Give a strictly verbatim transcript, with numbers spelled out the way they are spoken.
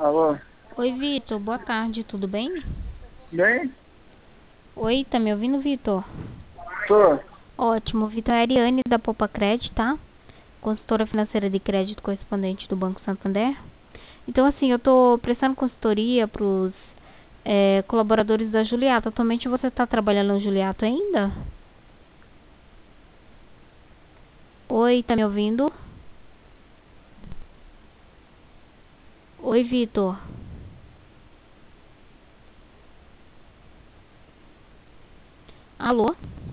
Alô? Oi, Vitor. Boa tarde, tudo bem? Bem? Oi, tá me ouvindo, Vitor? Tô. Ótimo, Vitor. É a Ariane da Poupa Credit, tá? Consultora financeira de crédito correspondente do Banco Santander. Então, assim, eu tô prestando consultoria pros é, colaboradores da Juliato. Atualmente você tá trabalhando no Juliato ainda? Oi, tá me ouvindo? Oi, Vitor. Alô?